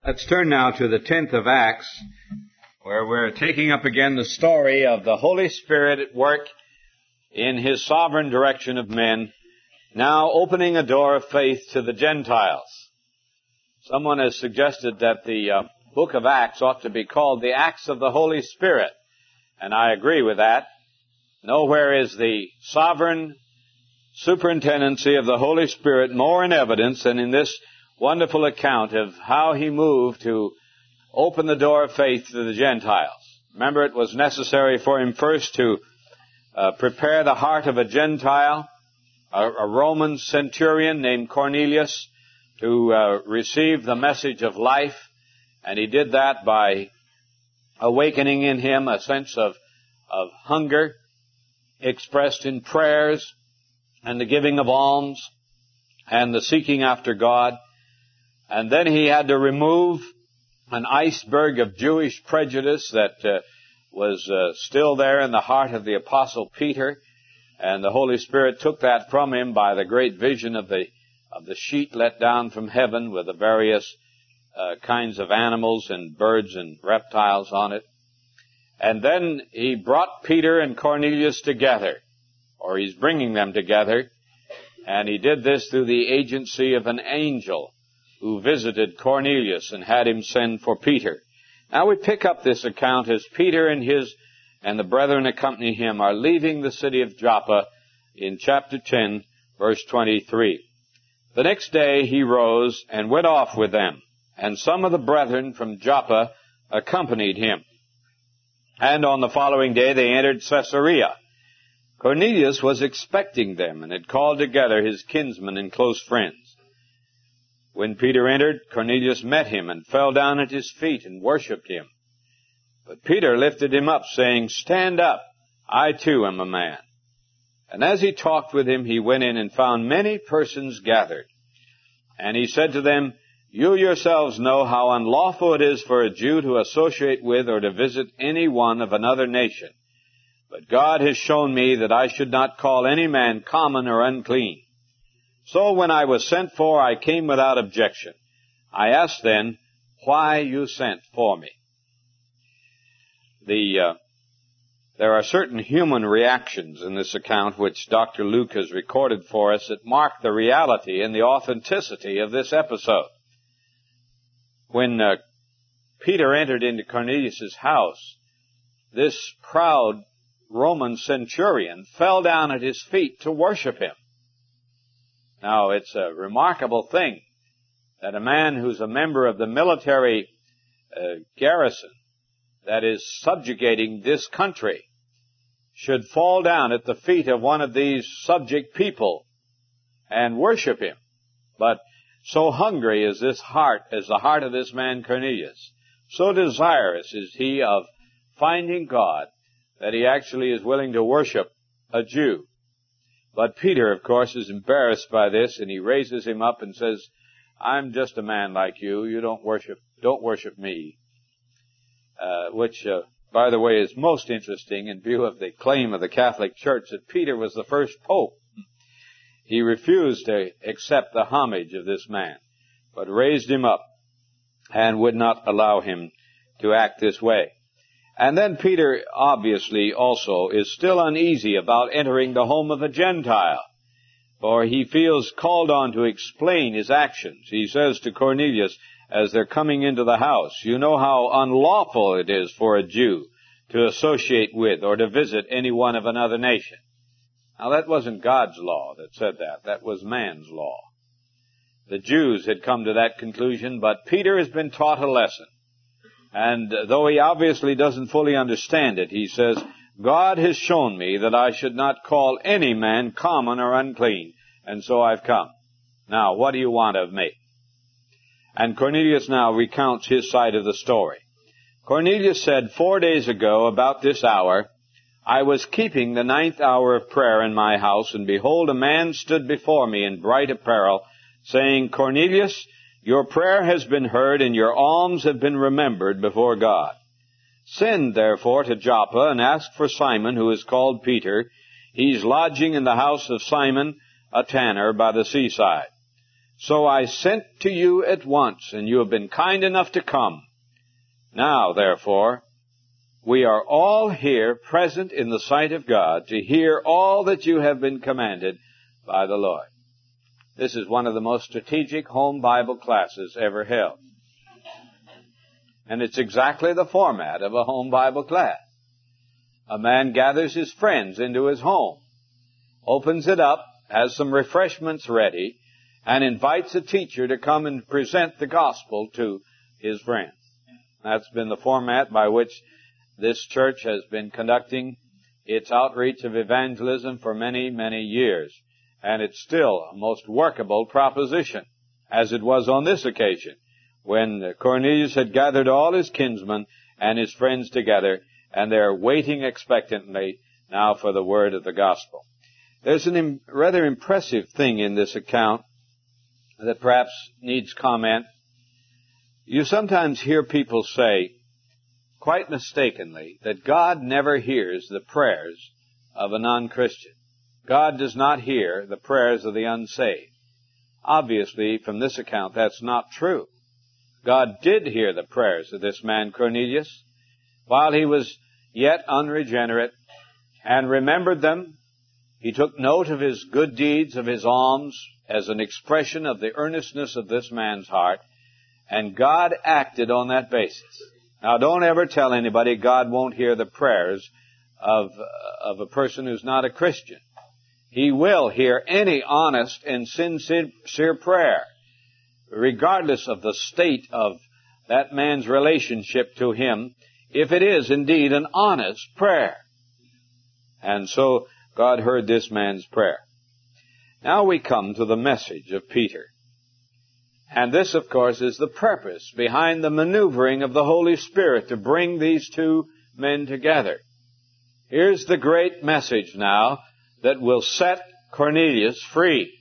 Let's turn now to the 10th of Acts, where we're taking up again the story of the Holy Spirit at work in His sovereign direction of men, now opening a door of faith to the Gentiles. Someone has suggested that the book of Acts ought to be called the Acts of the Holy Spirit, and I agree with that. Nowhere is the sovereign superintendency of the Holy Spirit more in evidence than in this wonderful account of how He moved to open the door of faith to the Gentiles. Remember, it was necessary for Him first to prepare the heart of a Gentile, a Roman centurion named Cornelius, to receive the message of life. And He did that by awakening in him a sense of hunger expressed in prayers and the giving of alms and the seeking after God. And then He had to remove an iceberg of Jewish prejudice that was still there in the heart of the Apostle Peter. And the Holy Spirit took that from him by the great vision of the sheet let down from heaven with the various kinds of animals and birds and reptiles on it. And then He brought Peter and Cornelius together, or He's bringing them together. And He did this through the agency of an angel who visited Cornelius and had him send for Peter. Now we pick up this account as Peter and the brethren accompanying him are leaving the city of Joppa in chapter 10, verse 23. The next day he rose and went off with them, and some of the brethren from Joppa accompanied him. And on the following day they entered Caesarea. Cornelius was expecting them and had called together his kinsmen and close friends. When Peter entered, Cornelius met him and fell down at his feet and worshipped him. But Peter lifted him up, saying, "Stand up, I too am a man." And as he talked with him, he went in and found many persons gathered. And he said to them, "You yourselves know how unlawful it is for a Jew to associate with or to visit any one of another nation. But God has shown me that I should not call any man common or unclean. So when I was sent for, I came without objection. I asked then, why you sent for me?" There are certain human reactions in this account which Dr. Luke has recorded for us that mark the reality and the authenticity of this episode. When Peter entered into Cornelius' house, this proud Roman centurion fell down at his feet to worship him. Now, it's a remarkable thing that a man who's a member of the military garrison that is subjugating this country should fall down at the feet of one of these subject people and worship him. But so hungry is this heart, as the heart of this man Cornelius, so desirous is he of finding God, that he actually is willing to worship a Jew. But Peter, of course, is embarrassed by this, and he raises him up and says, "I'm just a man like you. You don't worship me." Which, by the way, is most interesting in view of the claim of the Catholic Church that Peter was the first pope. He refused to accept the homage of this man, but raised him up and would not allow him to act this way. And then Peter, obviously, also is still uneasy about entering the home of a Gentile, for he feels called on to explain his actions. He says to Cornelius, as they're coming into the house, "You know how unlawful it is for a Jew to associate with or to visit any one of another nation." Now, that wasn't God's law that said that. That was man's law. The Jews had come to that conclusion, but Peter has been taught a lesson. And though he obviously doesn't fully understand it, he says, "God has shown me that I should not call any man common or unclean, and so I've come. Now, what do you want of me?" And Cornelius now recounts his side of the story. Cornelius said, 4 days ago, about this hour, I was keeping the 9th hour of prayer in my house, and behold, a man stood before me in bright apparel, saying, Cornelius, your prayer has been heard, and your alms have been remembered before God. Send, therefore, to Joppa, and ask for Simon, who is called Peter. He's lodging in the house of Simon, a tanner, by the seaside. So I sent to you at once, and you have been kind enough to come. Now, therefore, we are all here present in the sight of God to hear all that you have been commanded by the Lord. This is one of the most strategic home Bible classes ever held. And it's exactly the format of a home Bible class. A man gathers his friends into his home, opens it up, has some refreshments ready, and invites a teacher to come and present the gospel to his friends. That's been the format by which this church has been conducting its outreach of evangelism for many, many years. And it's still a most workable proposition, as it was on this occasion, when Cornelius had gathered all his kinsmen and his friends together, and they're waiting expectantly now for the word of the gospel. There's a rather impressive thing in this account that perhaps needs comment. You sometimes hear people say, quite mistakenly, that God never hears the prayers of a non-Christian. God does not hear the prayers of the unsaved. Obviously, from this account, that's not true. God did hear the prayers of this man Cornelius while he was yet unregenerate, and remembered them. He took note of his good deeds, of his alms, as an expression of the earnestness of this man's heart, and God acted on that basis. Now, don't ever tell anybody God won't hear the prayers of a person who's not a Christian. He will hear any honest and sincere prayer, regardless of the state of that man's relationship to Him, if it is indeed an honest prayer. And so God heard this man's prayer. Now we come to the message of Peter. And this, of course, is the purpose behind the maneuvering of the Holy Spirit to bring these two men together. Here's the great message now that will set Cornelius free.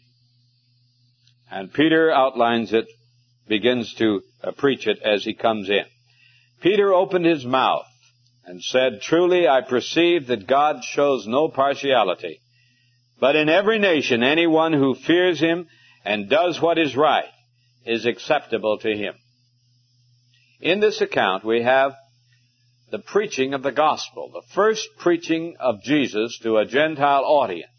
And Peter outlines it, begins to preach it as he comes in. Peter opened his mouth and said, "Truly I perceive that God shows no partiality, but in every nation anyone who fears Him and does what is right is acceptable to Him." In this account we have the preaching of the gospel, the first preaching of Jesus to a Gentile audience.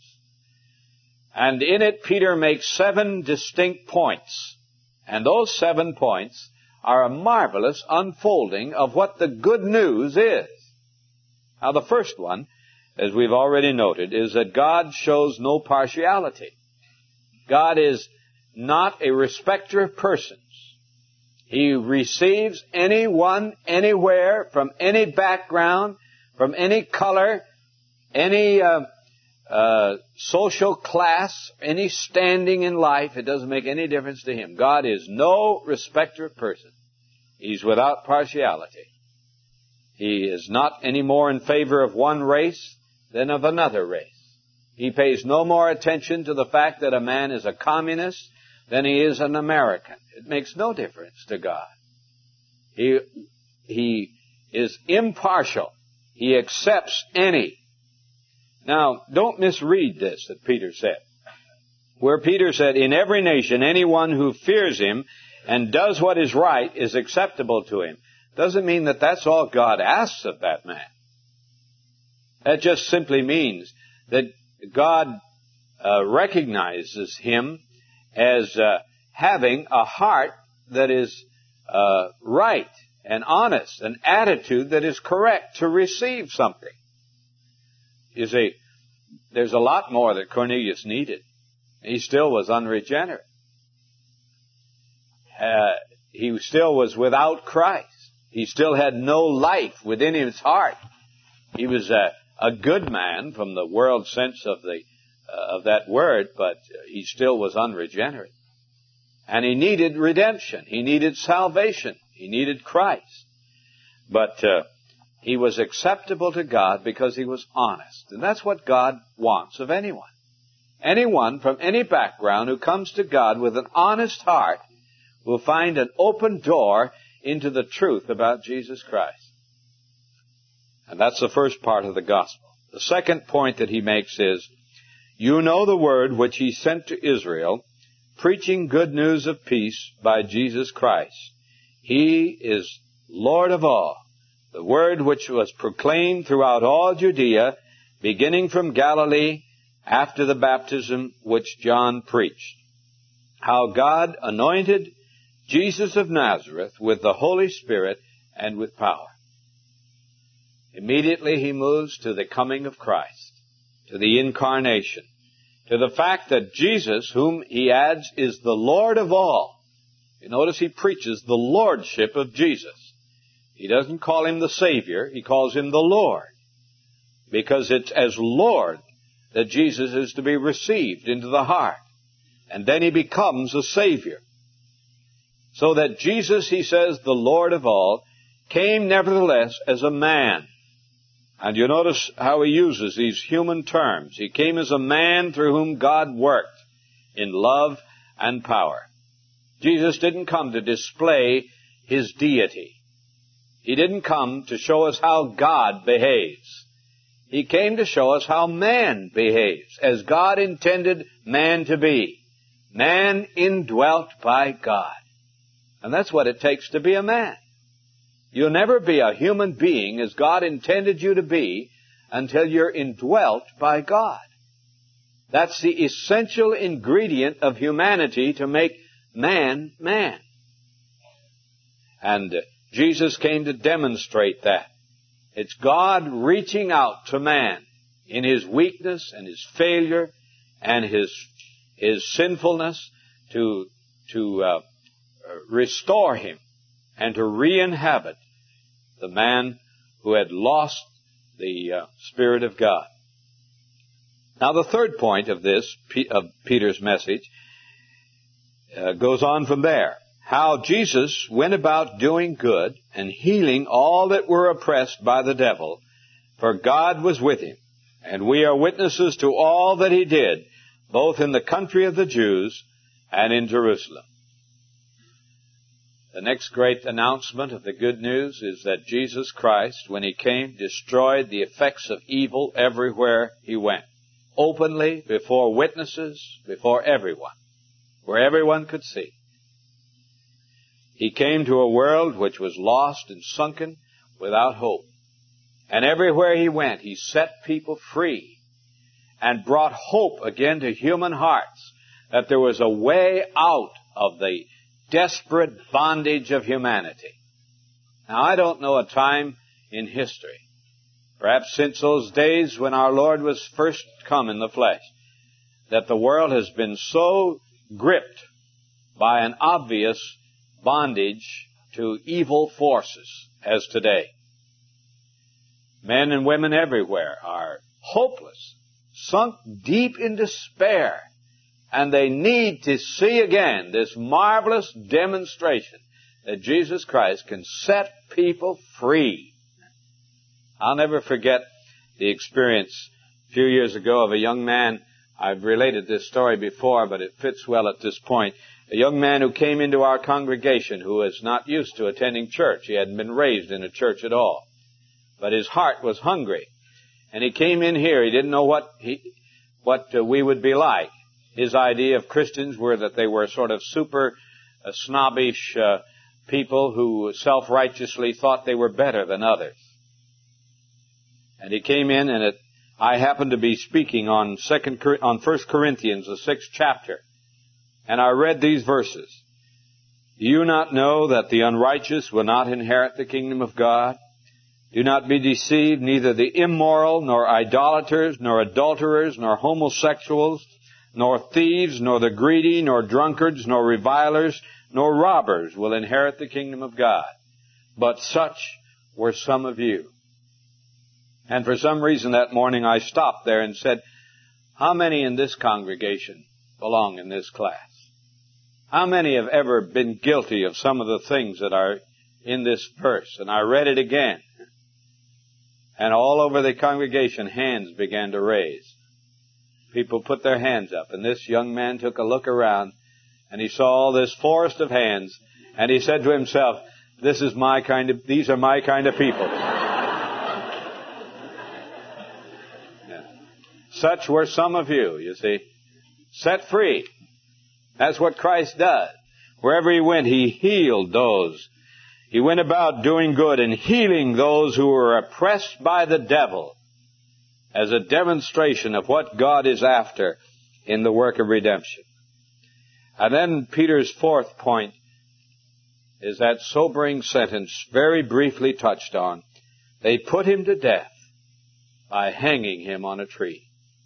And in it, Peter makes 7 distinct points. And those 7 points are a marvelous unfolding of what the good news is. Now, the first one, as we've already noted, is that God shows no partiality. God is not a respecter of persons. He receives anyone, anywhere, from any background, from any color, any social class, any standing in life. It doesn't make any difference to Him. God is no respecter of persons. He's without partiality. He is not any more in favor of one race than of another race. He pays no more attention to the fact that a man is a communist than he is an American. It makes no difference to God. He is impartial. He accepts any. Now, don't misread this that Peter said. Where Peter said, in every nation, anyone who fears Him and does what is right is acceptable to Him, doesn't mean that that's all God asks of that man. That just simply means that God recognizes him as having a heart that is right and honest, an attitude that is correct to receive something. You see, there's a lot more that Cornelius needed. He still was unregenerate. He still was without Christ. He still had no life within his heart. He was a good man from the world sense of that word, but he still was unregenerate. And he needed redemption. He needed salvation. He needed Christ. But he was acceptable to God because he was honest. And that's what God wants of anyone. Anyone from any background who comes to God with an honest heart will find an open door into the truth about Jesus Christ. And that's the first part of the gospel. The second point that he makes is, you know the word which He sent to Israel preaching good news of peace by Jesus Christ. He is Lord of all. The word which was proclaimed throughout all Judea, beginning from Galilee, after the baptism which John preached. How God anointed Jesus of Nazareth with the Holy Spirit and with power. Immediately he moves to the coming of Christ, to the incarnation, to the fact that Jesus, whom he adds, is the Lord of all. You notice he preaches the lordship of Jesus. He doesn't call him the Savior, he calls him the Lord. Because it's as Lord that Jesus is to be received into the heart. And then he becomes a Savior. So that Jesus, he says, the Lord of all, came nevertheless as a man. And you notice how he uses these human terms. He came as a man through whom God worked in love and power. Jesus didn't come to display his deity. He didn't come to show us how God behaves. He came to show us how man behaves, as God intended man to be. Man indwelt by God. And that's what it takes to be a man. You'll never be a human being as God intended you to be until you're indwelt by God. That's the essential ingredient of humanity to make man, man. And Jesus came to demonstrate that. It's God reaching out to man in his weakness and his failure and his sinfulness to restore him and to re-inhabit the man who had lost the Spirit of God. Now the third point of this, of Peter's message, goes on from there. How Jesus went about doing good and healing all that were oppressed by the devil, for God was with him. And we are witnesses to all that he did, both in the country of the Jews and in Jerusalem. The next great announcement of the good news is that Jesus Christ, when he came, destroyed the effects of evil everywhere he went. Openly, before witnesses, before everyone, where everyone could see. He came to a world which was lost and sunken without hope. And everywhere he went, he set people free and brought hope again to human hearts, that there was a way out of the desperate bondage of humanity. Now, I don't know a time in history, perhaps since those days when our Lord was first come in the flesh, that the world has been so gripped by an obvious bondage to evil forces as today. Men and women everywhere are hopeless, sunk deep in despair, and they need to see again this marvelous demonstration that Jesus Christ can set people free. I'll never forget the experience a few years ago of a young man. I've related this story before, but it fits well at this point. A young man who came into our congregation who was not used to attending church. He hadn't been raised in a church at all. But his heart was hungry. And he came in here. He didn't know what we would be like. His idea of Christians were that they were sort of super snobbish people who self-righteously thought they were better than others. And he came in, and I happened to be speaking on 1 Corinthians, the 6th chapter. And I read these verses. Do you not know that the unrighteous will not inherit the kingdom of God? Do not be deceived, neither the immoral, nor idolaters, nor adulterers, nor homosexuals, nor thieves, nor the greedy, nor drunkards, nor revilers, nor robbers will inherit the kingdom of God. But such were some of you. And for some reason that morning I stopped there and said, how many in this congregation belong in this class? How many have ever been guilty of some of the things that are in this verse? And I read it again. And all over the congregation, hands began to raise. People put their hands up. And this young man took a look around, and he saw all this forest of hands, and he said to himself, these are my kind of people. Yeah. Such were some of you, you see. Set free. That's what Christ does. Wherever He went, He healed those. He went about doing good and healing those who were oppressed by the devil as a demonstration of what God is after in the work of redemption. And then Peter's fourth point is that sobering sentence very briefly touched on. They put Him to death by hanging Him on a tree.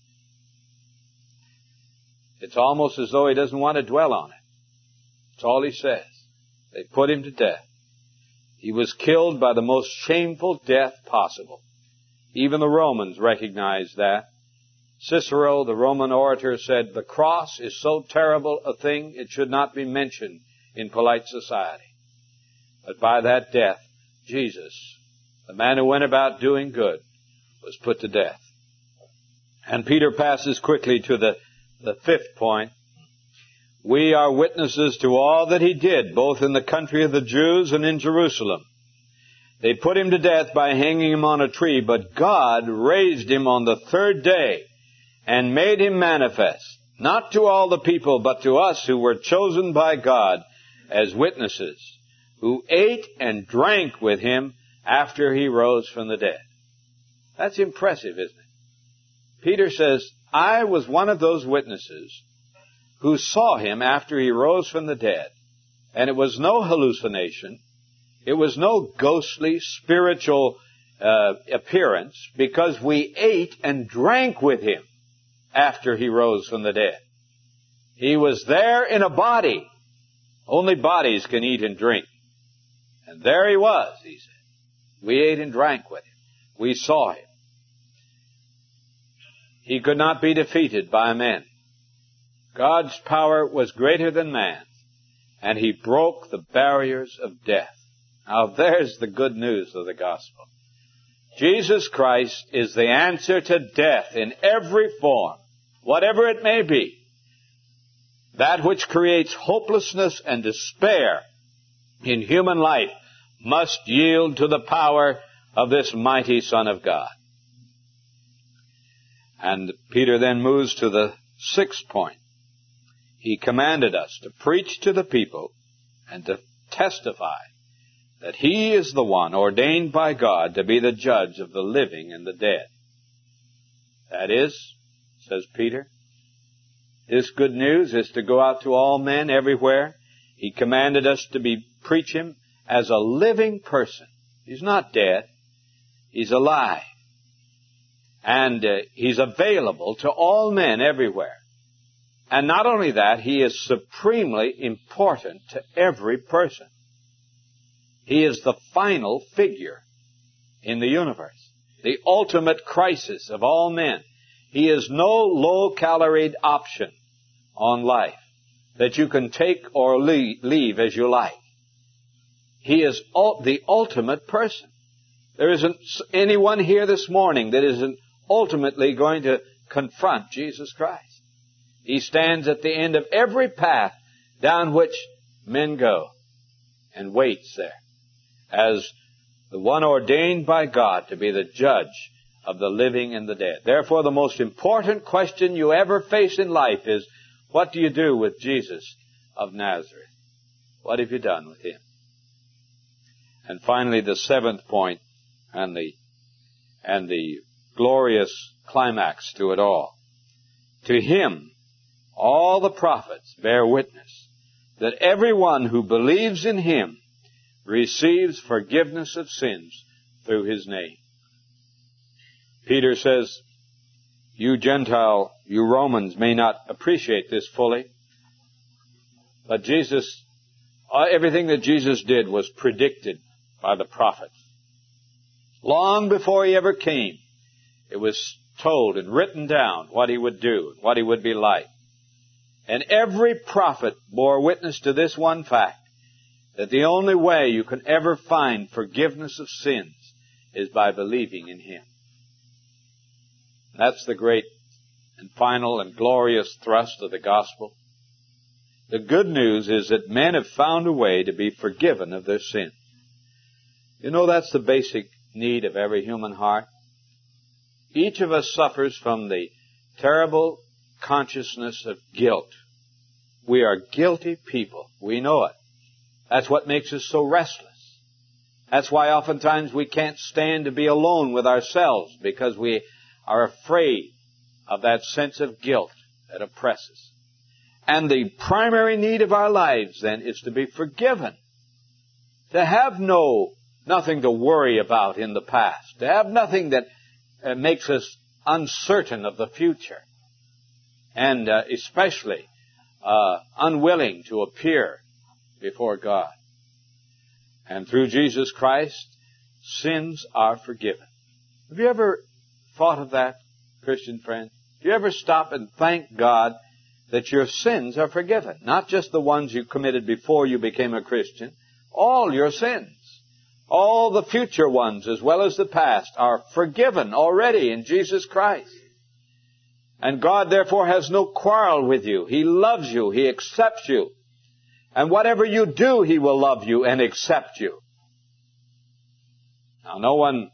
It's almost as though he doesn't want to dwell on it. That's all he says. They put Him to death. He was killed by the most shameful death possible. Even the Romans recognized that. Cicero, the Roman orator, said, "The cross is so terrible a thing, it should not be mentioned in polite society." But by that death, Jesus, the man who went about doing good, was put to death. And Peter passes quickly to the fifth point. We are witnesses to all that He did, both in the country of the Jews and in Jerusalem. They put Him to death by hanging Him on a tree, but God raised Him on the third day and made Him manifest, not to all the people, but to us who were chosen by God as witnesses, who ate and drank with Him after He rose from the dead. That's impressive, isn't it? Peter says, I was one of those witnesses who saw Him after He rose from the dead. And it was no hallucination. It was no ghostly spiritual appearance, because we ate and drank with Him after He rose from the dead. He was there in a body. Only bodies can eat and drink. And there He was, he said. We ate and drank with Him. We saw Him. He could not be defeated by men. God's power was greater than man's, and He broke the barriers of death. Now there's the good news of the gospel. Jesus Christ is the answer to death in every form, whatever it may be. That which creates hopelessness and despair in human life must yield to the power of this mighty Son of God. And Peter then moves to the sixth point. He commanded us to preach to the people and to testify that He is the one ordained by God to be the judge of the living and the dead. That is, says Peter, this good news is to go out to all men everywhere. He commanded us to preach Him as a living person. He's not dead. He's alive. And He's available to all men everywhere. And not only that, He is supremely important to every person. He is the final figure in the universe, the ultimate crisis of all men. He is no low-caloried option on life that you can take or leave as you like. He is the ultimate person. There isn't anyone here this morning that isn't ultimately going to confront Jesus Christ. He stands at the end of every path down which men go and waits there as the one ordained by God to be the judge of the living and the dead. Therefore, the most important question you ever face in life is, what do you do with Jesus of Nazareth? What have you done with Him? And finally, the seventh point and the glorious climax to it all. To Him, all the prophets bear witness that everyone who believes in Him receives forgiveness of sins through His name. Peter says, you Romans may not appreciate this fully, but everything that Jesus did was predicted by the prophets. Long before He ever came, it was told and written down what He would do, what He would be like. And every prophet bore witness to this one fact, that the only way you can ever find forgiveness of sins is by believing in Him. That's the great and final and glorious thrust of the gospel. The good news is that men have found a way to be forgiven of their sins. You know, that's the basic need of every human heart. Each of us suffers from the terrible consciousness of guilt We are guilty people. We know it. That's what makes us so restless. That's why oftentimes we can't stand to be alone with ourselves, because we are afraid of that sense of guilt that oppresses. And the primary need of our lives then is to be forgiven. To have nothing to worry about in the past. To have nothing that makes us uncertain of the future. And especially unwilling to appear before God. And through Jesus Christ, sins are forgiven. Have you ever thought of that, Christian friend? Do you ever stop and thank God that your sins are forgiven? Not just the ones you committed before you became a Christian. All your sins. All the future ones as well as the past are forgiven already in Jesus Christ. And God therefore has no quarrel with you. He loves you. He accepts you. And whatever you do, He will love you and accept you. Now, no one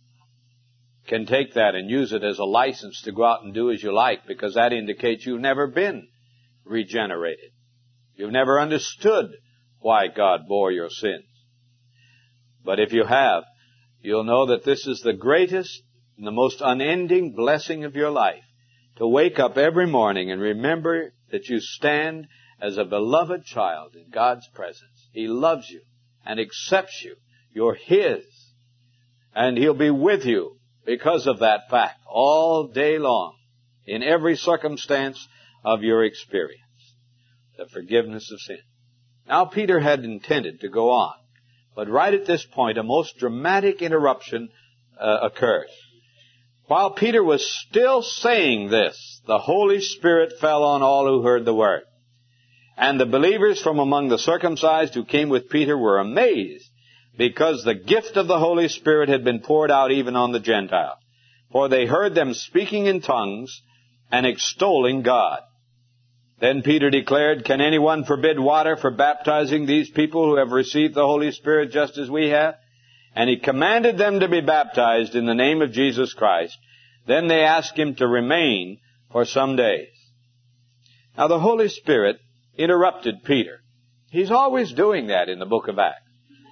can take that and use it as a license to go out and do as you like, because that indicates you've never been regenerated. You've never understood why God bore your sins. But if you have, you'll know that this is the greatest and the most unending blessing of your life. To wake up every morning and remember that you stand as a beloved child in God's presence. He loves you and accepts you. You're His. And He'll be with you because of that fact all day long in every circumstance of your experience. The forgiveness of sin. Now Peter had intended to go on, but right at this point a most dramatic interruption occurred. While Peter was still saying this, the Holy Spirit fell on all who heard the word. And the believers from among the circumcised who came with Peter were amazed, because the gift of the Holy Spirit had been poured out even on the Gentiles. For they heard them speaking in tongues and extolling God. Then Peter declared, "Can anyone forbid water for baptizing these people who have received the Holy Spirit just as we have?" And he commanded them to be baptized in the name of Jesus Christ. Then they asked him to remain for some days. Now the Holy Spirit interrupted Peter. He's always doing that in the book of Acts.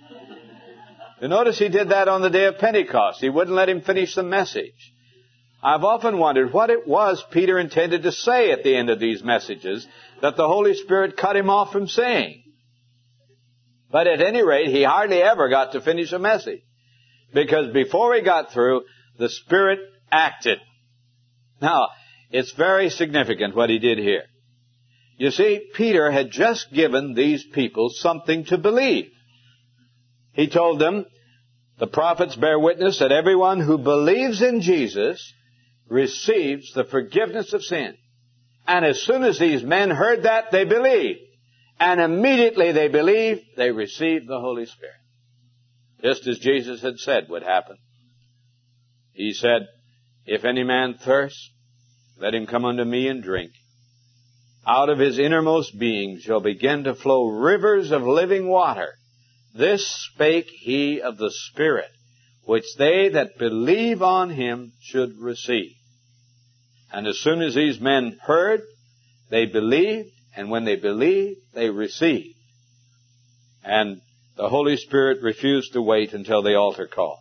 You notice he did that on the day of Pentecost. He wouldn't let him finish the message. I've often wondered what it was Peter intended to say at the end of these messages that the Holy Spirit cut him off from saying. But at any rate, he hardly ever got to finish a message. Because before he got through, the Spirit acted. Now, it's very significant what he did here. You see, Peter had just given these people something to believe. He told them, the prophets bear witness that everyone who believes in Jesus receives the forgiveness of sin. And as soon as these men heard that, they believed. And immediately they believed, they received the Holy Spirit. Just as Jesus had said would happen. He said, "If any man thirst, let him come unto me and drink. Out of his innermost being shall begin to flow rivers of living water. This spake he of the Spirit, which they that believe on him should receive." And as soon as these men heard, they believed, and when they believed, they received. And the Holy Spirit refused to wait until the altar call.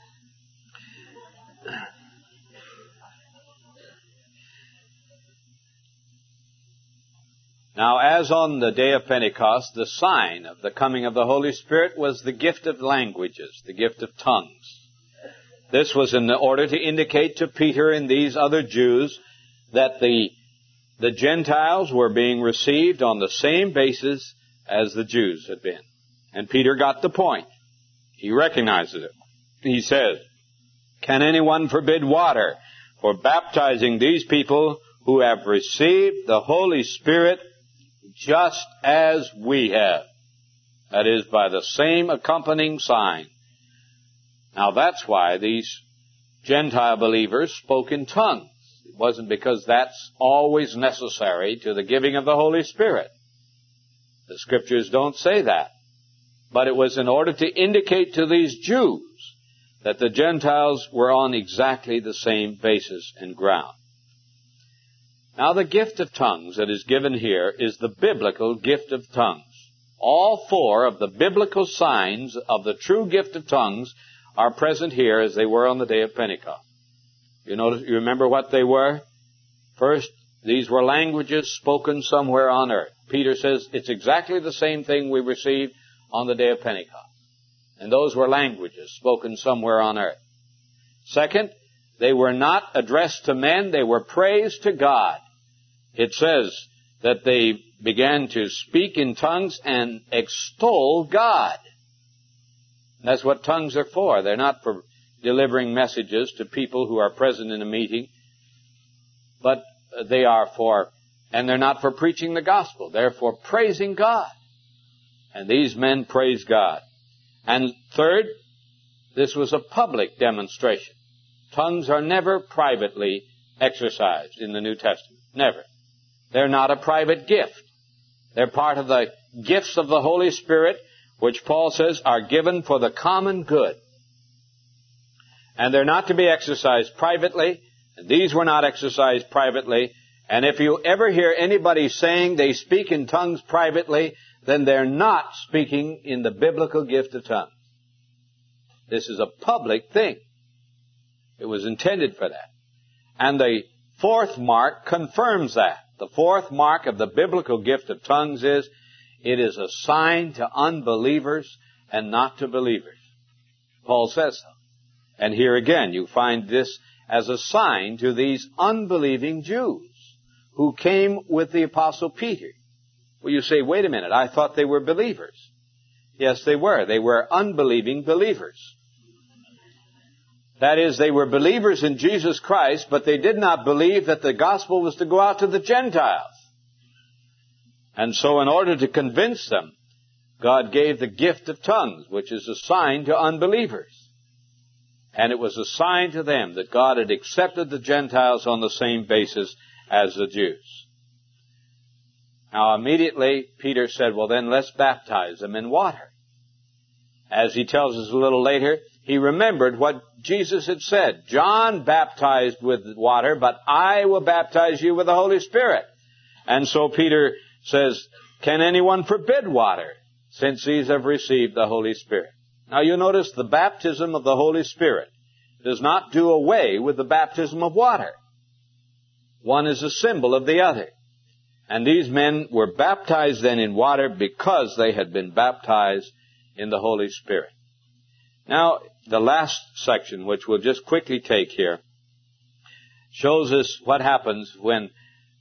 Now, as on the day of Pentecost, the sign of the coming of the Holy Spirit was the gift of languages, the gift of tongues. This was in order to indicate to Peter and these other Jews that the Gentiles were being received on the same basis as the Jews had been. And Peter got the point. He recognizes it. He says, "Can anyone forbid water for baptizing these people who have received the Holy Spirit just as we have?" That is, by the same accompanying sign. Now that's why these Gentile believers spoke in tongues. It wasn't because that's always necessary to the giving of the Holy Spirit. The Scriptures don't say that. But it was in order to indicate to these Jews that the Gentiles were on exactly the same basis and ground. Now the gift of tongues that is given here is the biblical gift of tongues. All four of the biblical signs of the true gift of tongues are present here as they were on the day of Pentecost. You remember what they were? First, these were languages spoken somewhere on earth. Peter says it's exactly the same thing we received on the day of Pentecost. And those were languages spoken somewhere on earth. Second, they were not addressed to men, they were praise to God. It says that they began to speak in tongues and extol God. That's what tongues are for. They're not for delivering messages to people who are present in a meeting, but they are for, and they're not for preaching the gospel. They're for praising God. And these men praise God. And third, this was a public demonstration. Tongues are never privately exercised in the New Testament. Never. They're not a private gift. They're part of the gifts of the Holy Spirit, which Paul says are given for the common good. And they're not to be exercised privately. And these were not exercised privately. And if you ever hear anybody saying they speak in tongues privately, then they're not speaking in the biblical gift of tongues. This is a public thing. It was intended for that. And the fourth mark confirms that. The fourth mark of the biblical gift of tongues is, it is a sign to unbelievers and not to believers. Paul says so. And here again, you find this as a sign to these unbelieving Jews who came with the Apostle Peter. Well, you say, wait a minute, I thought they were believers. Yes, they were. They were unbelieving believers. That is, they were believers in Jesus Christ, but they did not believe that the gospel was to go out to the Gentiles. And so in order to convince them, God gave the gift of tongues, which is a sign to unbelievers. And it was a sign to them that God had accepted the Gentiles on the same basis as the Jews. Now immediately Peter said, well then let's baptize them in water. As he tells us a little later, he remembered what Jesus had said. John baptized with water, but I will baptize you with the Holy Spirit. And so Peter says, can anyone forbid water, since these have received the Holy Spirit? Now you notice the baptism of the Holy Spirit does not do away with the baptism of water. One is a symbol of the other. And these men were baptized then in water because they had been baptized in the Holy Spirit. Now, the last section, which we'll just quickly take here, shows us what happens when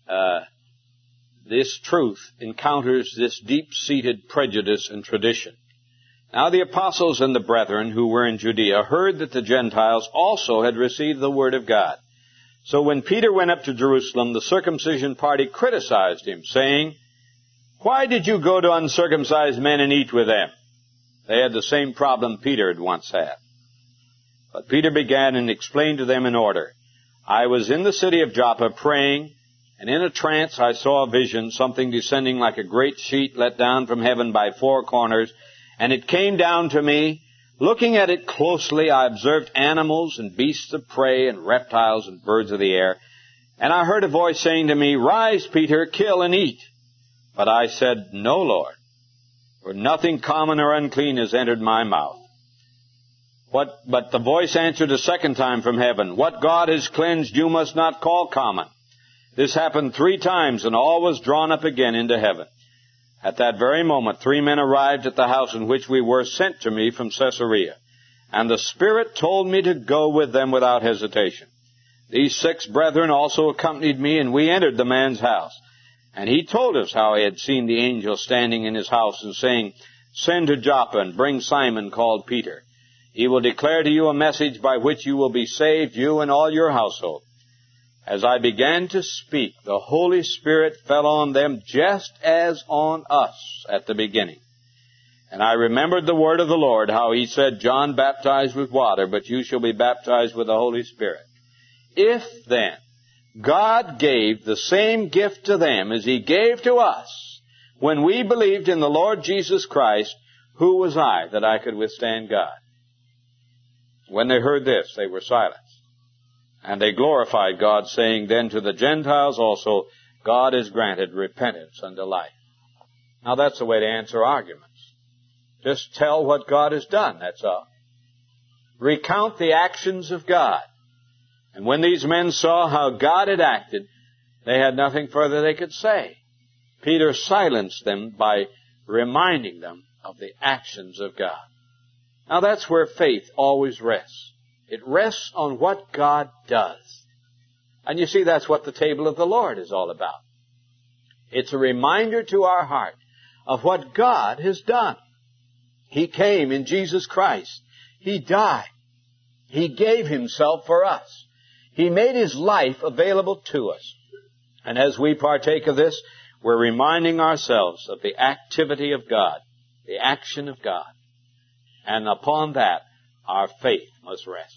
this truth encounters this deep-seated prejudice and tradition. Now the apostles and the brethren who were in Judea heard that the Gentiles also had received the word of God. So when Peter went up to Jerusalem, the circumcision party criticized him, saying, why did you go to uncircumcised men and eat with them? They had the same problem Peter had once had. But Peter began and explained to them in order. I was in the city of Joppa praying, and in a trance I saw a vision, something descending like a great sheet let down from heaven by four corners, and it came down to me. Looking at it closely, I observed animals and beasts of prey and reptiles and birds of the air. And I heard a voice saying to me, rise, Peter, kill and eat. But I said, no, Lord, for nothing common or unclean has entered my mouth. But the voice answered a second time from heaven, what God has cleansed you must not call common. This happened 3 times, and all was drawn up again into heaven. At that very moment, 3 men arrived at the house in which we were, sent to me from Caesarea. And the Spirit told me to go with them without hesitation. These 6 brethren also accompanied me, and we entered the man's house. And he told us how he had seen the angel standing in his house and saying, send to Joppa and bring Simon called Peter. He will declare to you a message by which you will be saved, you and all your household. As I began to speak, the Holy Spirit fell on them just as on us at the beginning. And I remembered the word of the Lord, how he said, John baptized with water, but you shall be baptized with the Holy Spirit. If then God gave the same gift to them as he gave to us when we believed in the Lord Jesus Christ, who was I that I could withstand God? When they heard this, they were silent. And they glorified God, saying, then to the Gentiles also God has granted repentance unto life. Now that's the way to answer arguments. Just tell what God has done, that's all. Recount the actions of God. And when these men saw how God had acted, they had nothing further they could say. Peter silenced them by reminding them of the actions of God. Now that's where faith always rests. It rests on what God does. And you see, that's what the table of the Lord is all about. It's a reminder to our heart of what God has done. He came in Jesus Christ. He died. He gave Himself for us. He made His life available to us. And as we partake of this, we're reminding ourselves of the activity of God, the action of God. And upon that, our faith must rest.